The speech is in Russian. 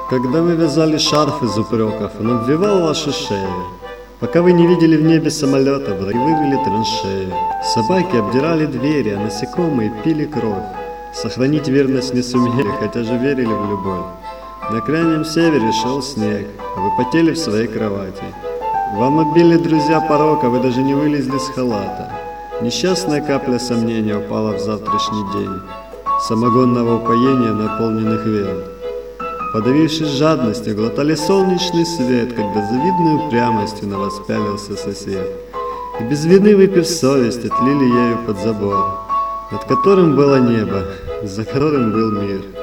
Когда вы вязали шарф из упреков, он обвивал ваши шеи. Пока вы не видели в небе самолета, враги вывели траншеи. Собаки обдирали двери, а насекомые пили кровь. Сохранить верность не сумели, хотя же верили в любовь. На крайнем севере шел снег, а вы потели в своей кровати. Вам обили друзья порока, вы даже не вылезли с халата. Несчастная капля сомнения упала в завтрашний день, самогонного упоения наполненных вен. Подавившись жадностью, глотали солнечный свет, когда завидной упрямостью на вас пялился сосед. И без вины выпив совесть, отлили ею под забор, над которым было небо, за которым был мир.